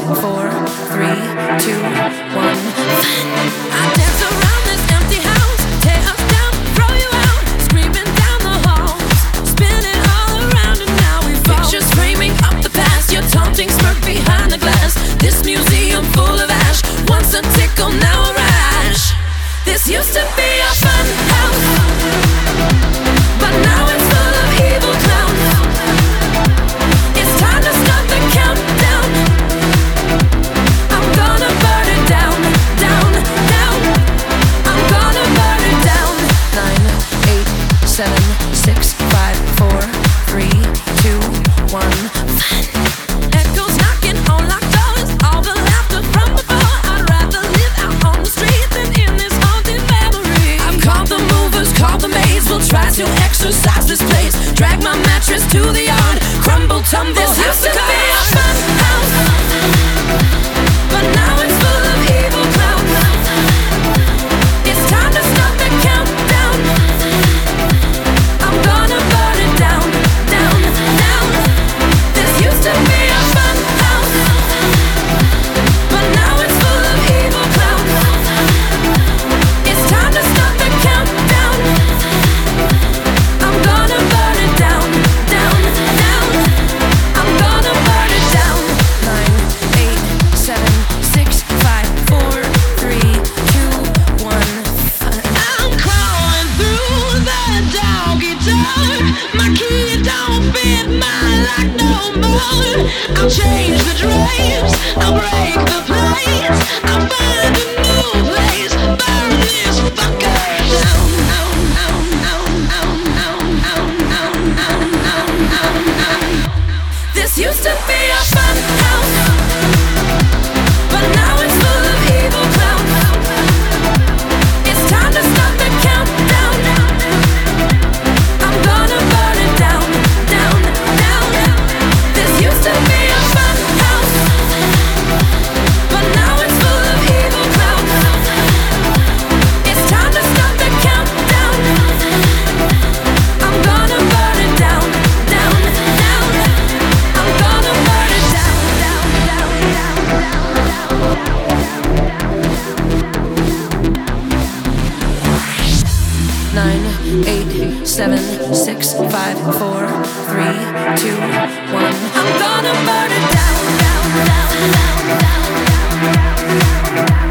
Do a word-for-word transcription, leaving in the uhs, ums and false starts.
four, three, two, one. I dance around this empty house, tear us down, throw you out, screaming down the halls, spinning all around, and now we fall. Pictures framing up the past, your taunting smirk behind the glass. This museum full of ash, once a tickle, now a rash. This used to be a fun house, but now it's full of evil clowns. It's time to start the countdown. I'm gonna burn it down, down, down. I'm gonna burn it down. Nine, eight, seven, six, five, four, three, two, one. Echoes knocking on locked doors, all the laughter from before. I'd rather live out on the street than in this haunted memory. I've called the movers, called the maids. We'll try to exercise this place. Drag my mattress to the yard, crumble, tumble. This used to be a fun house, but now it's full of evil clowns. It's time to start the countdown. I'm gonna burn it down, down, down. This used to be a fun house, but now it's full of evil clowns. It's time to start the countdown. I'm gonna burn it down, down, down. I'm gonna burn it down. Nine, eight, seven, six, five, four, three, two, one. I'm crawling through the doggy door. My key don't fit my lock no more. I'll change the drapes, I'll break the plates, I'll find a new place, burn this fucker down, down, down, down, down, down, down, down, down, down, down. This used to be a fun house, but now it's full of evil clowns. It's time to start the countdown. I'm gonna burn it down, down, down. This used to be a fun house, but now it's full of evil clowns. It's time to start the countdown. I'm gonna burn it down, down, down. I'm gonna burn it down, down, down, down, down. Nine, eight, seven, six, five, four, three, two, one. I'm gonna burn it down, down, down, down, down, down.